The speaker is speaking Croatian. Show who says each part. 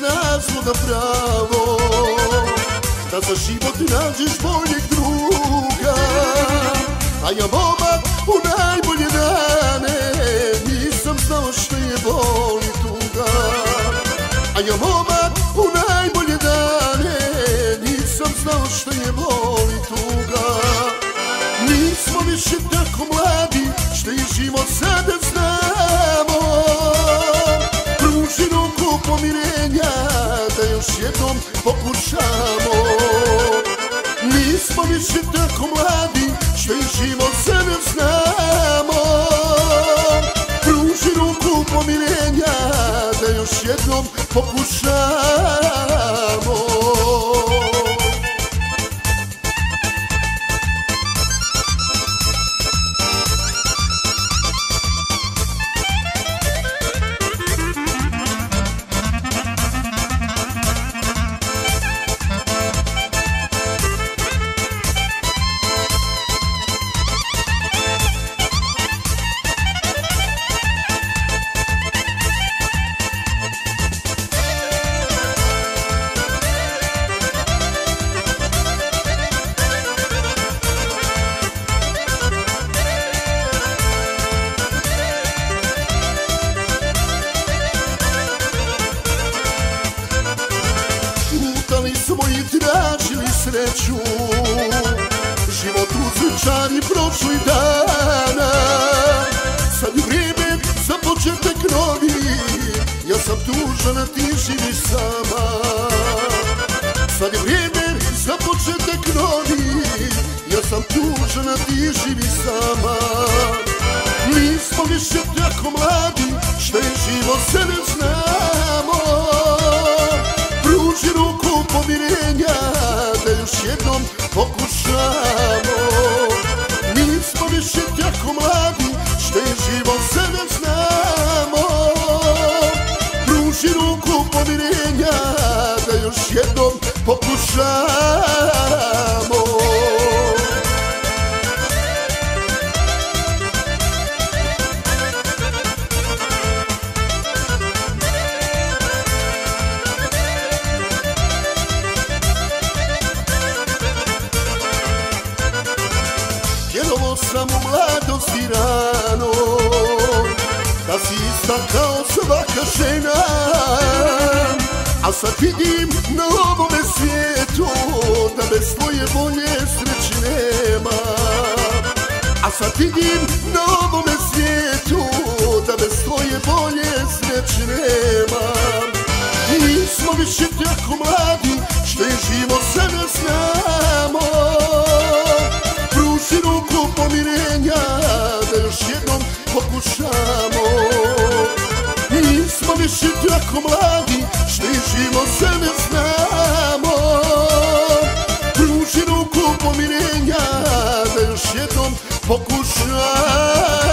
Speaker 1: razloga pravo da za život nađeš boljeg druga. A ja momak u najbolje dane nisam znao što je bol i tuga. A ja momak u najbolje dane nisam znao što je bol i tuga. Nismo više tako mladi što i život sada znamo. Pruži ruku pomirenja da još jednom pokušamo. Nismo više tako mladi što i život sada znamo. Pruži ruku pomirenja da još jednom pokušamo. Lutali smo i tražili sreću, život uzvičani prošli dana. Sad je vrijeme za početak novi, ja sam tužan a ti živiš sama. Sad je vrijeme za početak novi, ja sam tužan a ti živiš sama. Nismo više tako mladi što je život se ne znamo. Pruži ruku pomirenja da još jednom pokušamo. Nismo više tako mladi što je život se ne znamo. Pruži ruku pomirenja da još jednom pokušamo. Vjerovao sam u mladosti rano da si ista kao svaka žena. A sad vidim na ovome svijetu da bez tvoje volje sreći nema. A sad vidim na ovome svijetu da bez tvoje volje sreći nema. Nismo više tako mladi što je život se ne znamo. Pruži ruku pomirenja da još jednom pokušamo. Nismo više tako mladi što i život se ne znamo. Pruži ruku pomirenja da još jednom pokušamo.